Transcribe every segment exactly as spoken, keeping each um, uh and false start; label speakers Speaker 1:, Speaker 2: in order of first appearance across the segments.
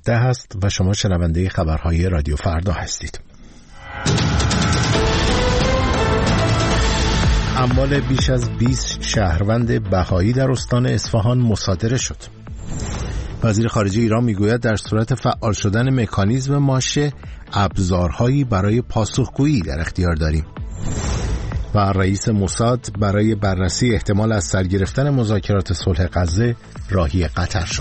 Speaker 1: ده هست و شما شنونده خبرهای رادیو فردا هستید. اموال بیش از بیست شهروند بهایی در استان اصفهان مصادره شد. وزیر خارجه ایران میگوید در صورت فعال شدن مکانیزم ماشه ابزارهایی برای پاسخگویی در اختیار داریم. و رئیس موساد برای بررسی احتمال از سر گرفتن مذاکرات صلح غزه راهی قطر شد.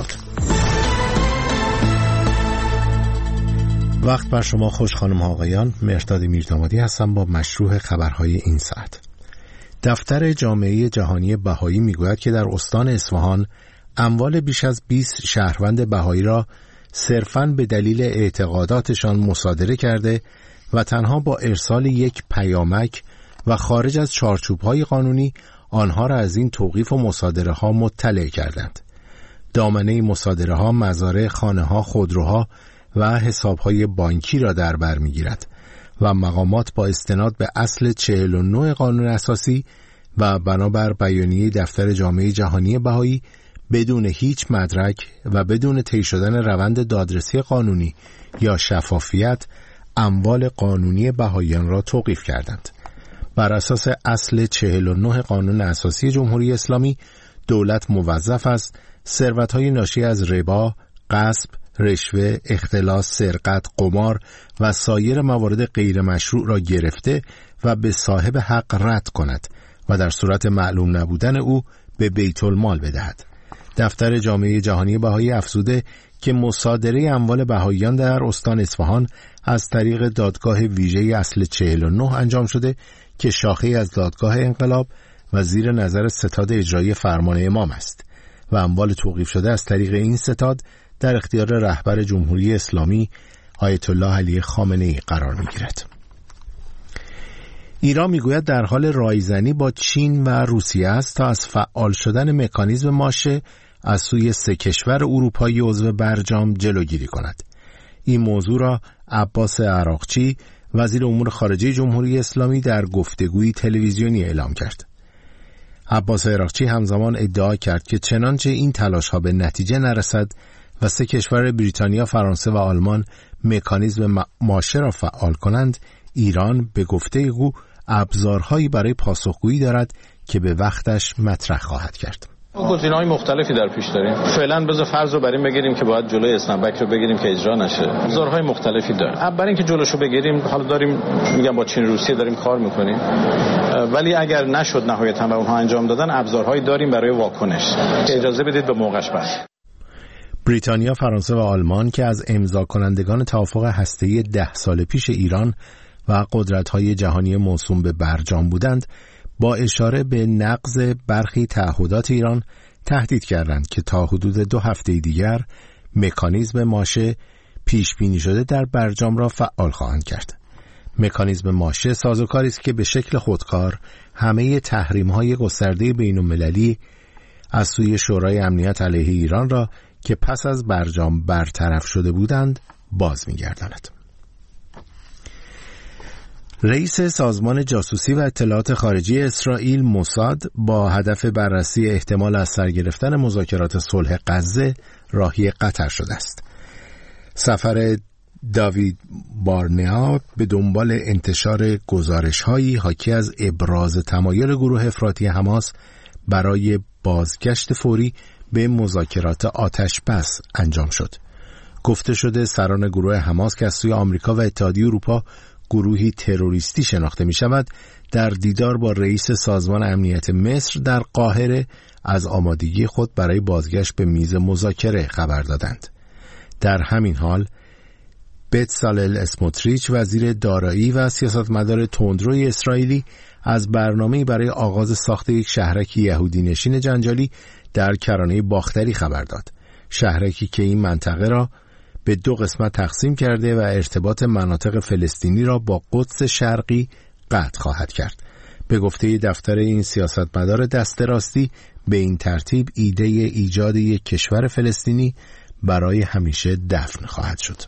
Speaker 1: وقت بر شما خوش خانم ها آقایان، مهرداد میردامادی هستم با مشروع خبرهای این ساعت. دفتر جامعه جهانی بهایی میگوید که در استان اصفهان اموال بیش از بیست شهروند بهایی را صرفاً به دلیل اعتقاداتشان مصادره کرده و تنها با ارسال یک پیامک و خارج از چارچوب‌های قانونی آنها را از این توقیف و مصادره‌ها مطلع کردند. دامنه مصادره‌ها مزارع، خانه‌ها، خودروها و حساب‌های بانکی را در بر می‌گیرد و مقامات با استناد به اصل چهل و نه قانون اساسی و بنابر بیانیه دفتر جامعه جهانی بهایی بدون هیچ مدرک و بدون طی شدن روند دادرسی قانونی یا شفافیت اموال قانونی بهاییان را توقیف کردند. بر اساس اصل چهل و نه قانون اساسی جمهوری اسلامی دولت موظف است ثروت‌های ناشی از ربا، غصب، رشوه، اختلاس، سرقت، قمار و سایر موارد غیر مشروع را گرفته و به صاحب حق رد کند و در صورت معلوم نبودن او به بیت المال بدهد. دفتر جامعه جهانی بهایی افزوده که مصادره اموال بهاییان در استان اصفهان از طریق دادگاه ویژه اصل چهل و نه انجام شده که شاخه‌ای از دادگاه انقلاب و زیر نظر ستاد اجرایی فرمان امام است و اموال توقیف شده از طریق این ستاد در اختیار رهبر جمهوری اسلامی آیت الله علی خامنه‌ای قرار می‌گیرد. ایران میگوید در حال رایزنی با چین و روسیه است تا از فعال شدن مکانیزم ماشه از سوی سه کشور اروپایی عضو برجام جلوگیری کند. این موضوع را عباس عراقچی وزیر امور خارجه جمهوری اسلامی در گفتگوی تلویزیونی اعلام کرد. عباس عراقچی همزمان ادعا کرد که چنانچه این تلاش‌ها به نتیجه نرسد و سه کشور بریتانیا، فرانسه و آلمان مکانیزم ماشه را فعال کنند، ایران به گفته او ابزارهایی برای پاسخگویی دارد که به وقتش مطرح خواهد کرد.
Speaker 2: گزینه‌های مختلفی در پیش داریم. فعلا بذار فرض رو بر این بگیریم که باید جلوی اسنپبک رو بگیریم که اجرا نشه. ابزارهای مختلفی داریم. اول اینکه جلوشو بگیریم، حالا داریم میگم با چین روسیه داریم کار میکنیم. ولی اگر نشد نهایتاً و اونها انجام دادن، ابزارهایی داریم برای واکنش که اجازه بدید به موقعش باشه.
Speaker 1: بریتانیا، فرانسه و آلمان که از امضا کنندگان توافق هسته‌ای ده سال پیش ایران و قدرت‌های جهانی موسوم به برجام بودند، با اشاره به نقض برخی تعهدات ایران تهدید کردند که تا حدود دو هفته دیگر مکانیزم ماشه پیش بینی شده در برجام را فعال خواهند کرد. مکانیزم ماشه سازوکاری است که به شکل خودکار همه تحریم‌های گسترده بین‌المللی از سوی شورای امنیت علیه ایران را که پس از برجام برطرف شده بودند باز می‌گرداند. رئیس سازمان جاسوسی و اطلاعات خارجی اسرائیل موساد با هدف بررسی احتمال از سر گرفتن مذاکرات صلح غزه راهی قطر شده است. سفر داوید بارنیا به دنبال انتشار گزارش‌هایی حاکی از ابراز تمایل گروه افراطی حماس برای بازگشت فوری به مذاکرات آتش بس انجام شد. گفته شده سران گروه حماس که از سوی آمریکا و اتحادیه اروپا گروهی تروریستی شناخته می شود، در دیدار با رئیس سازمان امنیت مصر در قاهره از آمادگی خود برای بازگشت به میز مذاکره خبر دادند. در همین حال بتسالل اسموتریچ وزیر دارایی و سیاستمدار تندروی اسرائیلی از برنامه‌ای برای آغاز ساخت یک شهرک یهودی نشین جنجالی در کرانه باختری خبر داد. شهرکی که این منطقه را به دو قسمت تقسیم کرده و ارتباط مناطق فلسطینی را با قدس شرقی قطع خواهد کرد. به گفته دفتر این سیاستمدار دست راستی، به این ترتیب ایده ایجاد یک کشور فلسطینی برای همیشه دفن خواهد شد.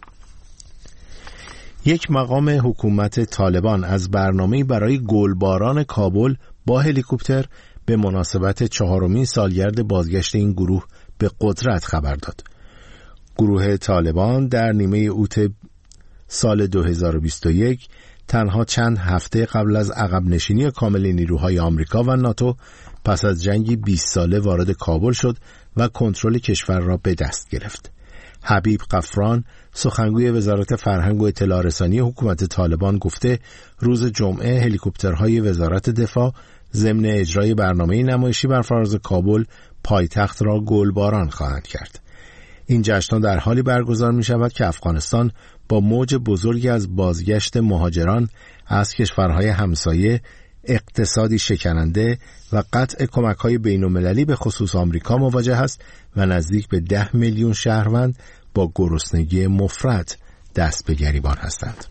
Speaker 1: یک مقام حکومت طالبان از برنامه‌ای برای گلباران کابل با هلیکوپتر به مناسبت چهارمین سالگرد بازگشت این گروه به قدرت خبر داد. گروه طالبان در نیمه اوت سال دو هزار و بیست و یک تنها چند هفته قبل از عقب نشینی کامل نیروهای آمریکا و ناتو پس از جنگی بیست ساله وارد کابل شد و کنترل کشور را به دست گرفت. حبیب غفران، سخنگوی وزارت فرهنگ و اطلاع رسانی حکومت طالبان، گفته روز جمعه هلیکوپترهای وزارت دفاع ضمن اجرای برنامه نمایشی بر فراز کابل پایتخت را گلباران خواهند کرد. این جشن‌ها در حالی برگزار می شود که افغانستان با موج بزرگی از بازگشت مهاجران از کشورهای همسایه، اقتصادی شکننده و قطع کمک‌های بین‌المللی به خصوص آمریکا مواجه است و نزدیک به ده میلیون شهروند با گرسنگی مفرط دست به گریبان هستند.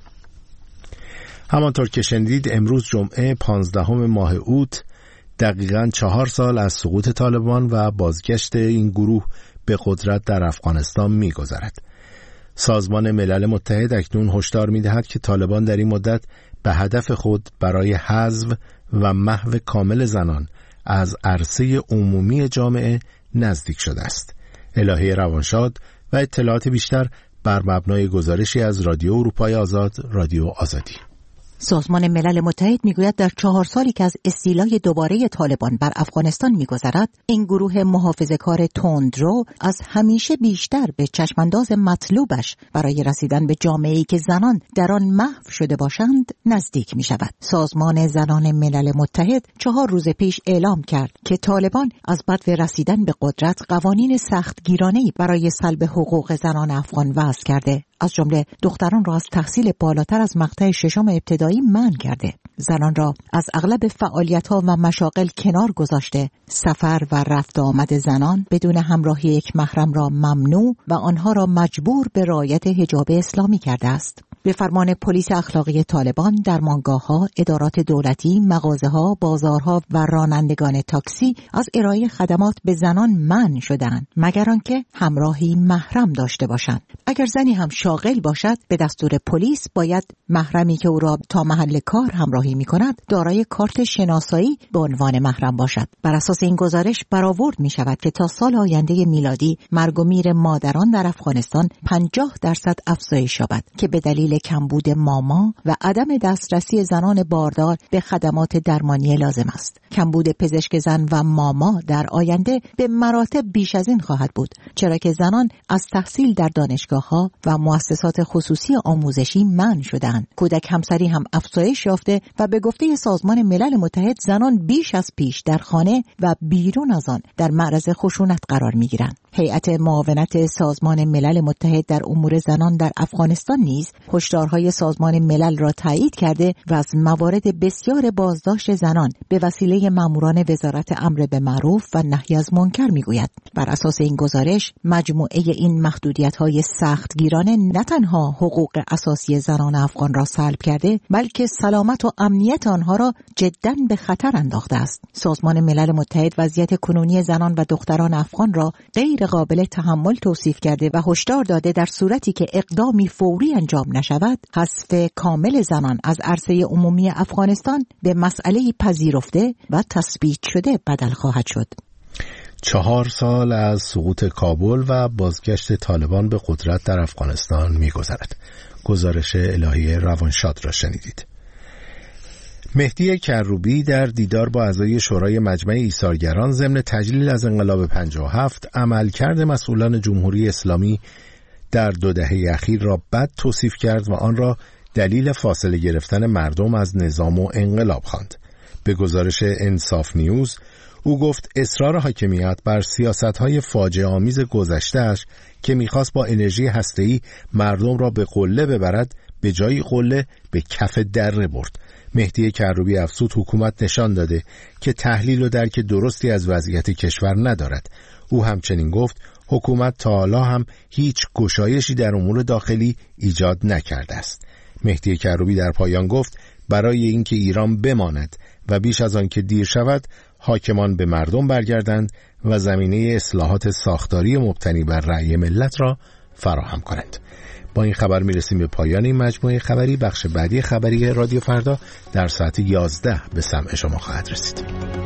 Speaker 1: همانطور که شنیدید امروز جمعه پانزدهم ماه اوت دقیقاً چهار سال از سقوط طالبان و بازگشت این گروه به قدرت در افغانستان می‌گذرد. سازمان ملل متحد اکنون هشدار می‌دهد که طالبان در این مدت به هدف خود برای حذف و محو کامل زنان از عرصه عمومی جامعه نزدیک شده است. الهه روانشاد و اطلاعات بیشتر بر مبنای گزارشی از رادیو اروپای آزاد، رادیو آزادی.
Speaker 3: سازمان ملل متحد میگوید در چهار سالی که از استیلای دوباره طالبان بر افغانستان میگذرد، این گروه محافظه‌کار تندرو از همیشه بیشتر به چشمانداز مطلوبش برای رسیدن به جامعه‌ای که زنان در آن محو شده باشند نزدیک میشود. سازمان زنان ملل متحد چهار روز پیش اعلام کرد که طالبان از بدو رسیدن به قدرت قوانین سختگیرانه‌ای برای سلب حقوق زنان افغان وضع کرده، از جمله دختران را از تحصیل بالاتر از مقطع ششم ابتدایی منع کرده. زنان را از اغلب فعالیت‌ها و مشاغل کنار گذاشته. سفر و رفت آمد زنان بدون همراهی یک محرم را ممنوع و آنها را مجبور به رعایت حجاب اسلامی کرده است. به فرمان پلیس اخلاقی طالبان درمانگاه‌ها، ادارات دولتی، مغازه‌ها، بازارها و رانندگان تاکسی از ارائه خدمات به زنان منع شدند مگر آنکه همراهی محرم داشته باشند. اگر زنی هم شاغل باشد به دستور پلیس باید محرمی که او را تا محل کار همراهی می‌کند دارای کارت شناسایی به عنوان محرم باشد. بر اساس این گزارش برآورد می‌شود که تا سال آینده میلادی مرگ و میر مادران در افغانستان پنجاه درصد افزایش یابد که به دلیل کمبود ماما و عدم دسترسی زنان باردار به خدمات درمانی لازم است. کمبود پزشک زن و ماما در آینده به مراتب بیش از این خواهد بود، چرا که زنان از تحصیل در دانشگاه‌ها و مؤسسات خصوصی آموزشی منع شدند. کودک همسری هم افزایش یافته و به گفته سازمان ملل متحد زنان بیش از پیش در خانه و بیرون از آن در معرض خشونت قرار می‌گیرند. هیئت معاونت سازمان ملل متحد در امور زنان در افغانستان نیز هشدارهای سازمان ملل را تایید کرده و از موارد بسیار بازداشت زنان به وسیله ماموران وزارت امر به معروف و نهی از منکر میگوید. بر اساس این گزارش مجموعه این محدودیت‌های سختگیرانه نه تنها حقوق اساسی زنان افغان را سلب کرده بلکه سلامت و امنیت آنها را جداً به خطر انداخته است. سازمان ملل متحد وضعیت کنونی زنان و دختران افغان را غیر قابل تحمل توصیف کرده و هشدار داده در صورتی که اقدامی فوری انجام نشود حذف کامل زنان از عرصه عمومی افغانستان به مسئله پذیرفته و تثبیت شده بدل خواهد شد.
Speaker 1: چهار سال از سقوط کابل و بازگشت طالبان به قدرت در افغانستان می‌گذرد. گزارش الهی روانشاد را شنیدید. مهدی کروبی در دیدار با اعضای شورای مجمع ایثارگران ضمن تجلیل از انقلاب پنجاه و هفت عملکرد مسئولان جمهوری اسلامی در دو دهه اخیر را بد توصیف کرد و آن را دلیل فاصله گرفتن مردم از نظام و انقلاب خواند. به گزارش انصاف نیوز او گفت اصرار حاکمیت بر سیاست‌های فاجعه آمیز گذشته‌اش که می‌خواست با انرژی هسته‌ای مردم را به قله ببرد به جای قله به کف دره برد. مهدی کروبی افزود حکومت نشان داده که تحلیل و درک درستی از وضعیت کشور ندارد. او همچنین گفت حکومت تا حالا هم هیچ گشایشی در امور داخلی ایجاد نکرده است. مهدی کروبی در پایان گفت برای اینکه ایران بماند و بیش از آن که دیر شود حاکمان به مردم برگردند و زمینه اصلاحات ساختاری مبتنی بر رأی ملت را فراهم کنند. با این خبر میرسیم به پایان این مجموعه خبری. بخش بعدی خبری رادیو فردا در ساعت یازده به سمع شما خواهد رسید.